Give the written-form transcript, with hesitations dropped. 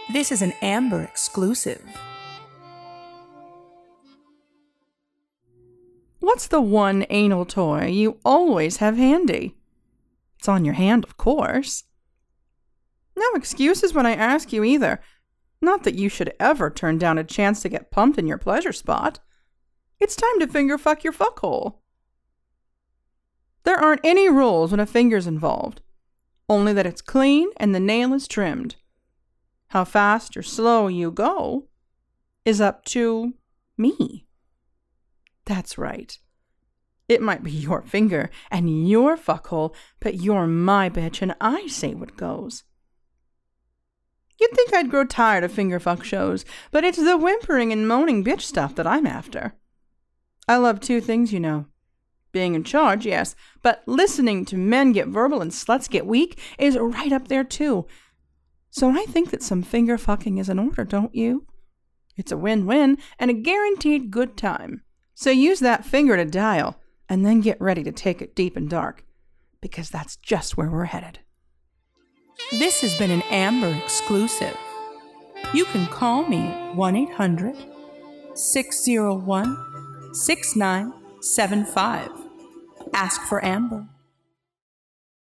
This is an Amber exclusive. What's the one anal toy you always have handy? It's on your hand, of course. No excuses when I ask you either. Not that you should ever turn down a chance to get pumped in your pleasure spot. It's time to finger fuck your fuckhole. There aren't any rules when a finger's involved. Only that it's clean and the nail is trimmed. How fast or slow you go is up to me. That's right. It might be your finger and your fuckhole, but you're my bitch and I say what goes. You'd think I'd grow tired of finger fuck shows, but it's the whimpering and moaning bitch stuff that I'm after. I love two things, you know. Being in charge, yes, but listening to men get verbal and sluts get weak is right up there too. So I think that some finger fucking is in order, don't you? It's a win-win and a guaranteed good time. So use that finger to dial, and then get ready to take it deep and dark, because that's just where we're headed. This has been an Amber exclusive. You can call me 1-800-601-6975. Ask for Amber.